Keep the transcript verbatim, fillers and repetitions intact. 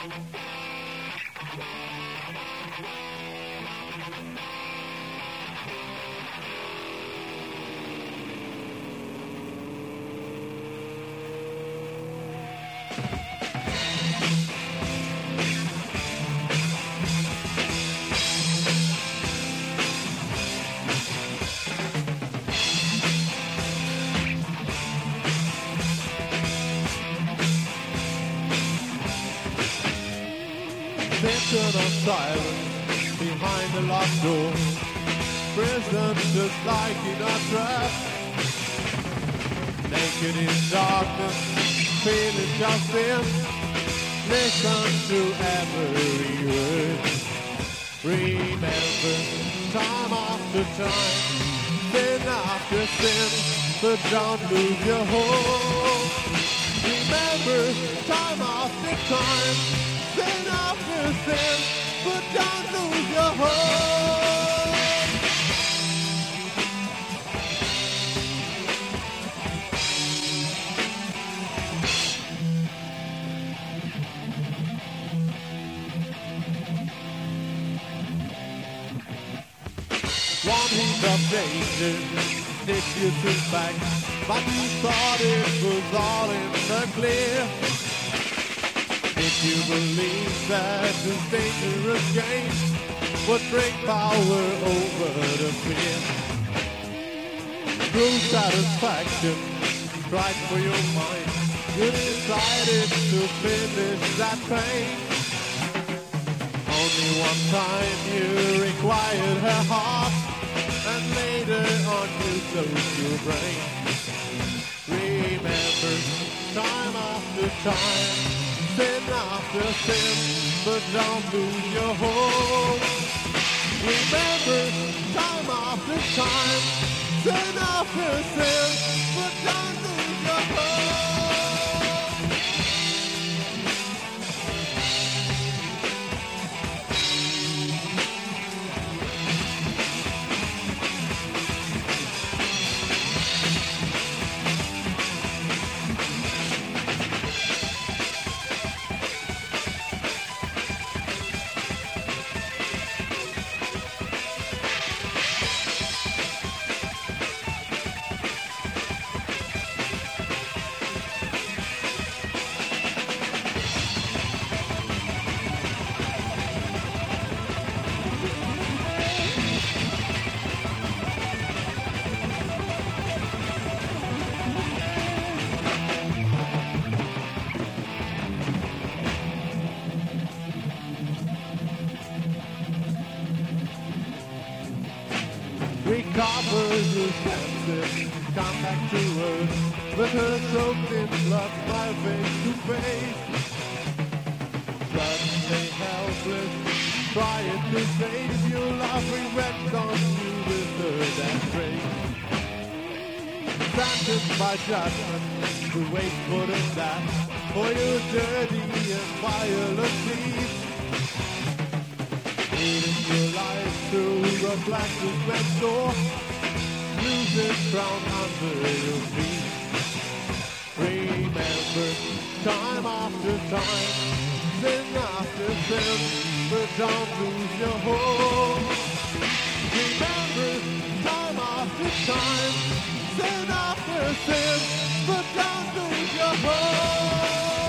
Tension of silence behind the locked door. Prison just like in a trap. Naked in darkness, feeling just in. Listen to every word. Remember time after time, sin after sin, but don't lose your hope. Remember time after time, sin after sin, but don't lose your hope. One heat of danger takes you to back, but you thought it was all in the clear. Did you believe that this dangerous game would bring power over the fear? Through satisfaction, tried for your mind, you decided to finish that pain. Only one time you required her heart, and later on you closed your brain. Remember, time after time, sin after sin, but don't lose your hope. Remember, time after time, sin after sin, but don't lose your hope. Recover your senses, come back to earth, with her soaked in blood, smile face to face. Suddenly helpless, trying to save your love, regret on you with her that trace. Sentenced by judgment to wait for the death, for your dirty and violent deeds. Leading your life through a black cement door, lose its crown under your feet. Remember, time after time, sin after sin, but don't lose your hope. Remember, time after time, sin after sin, but don't lose your hope.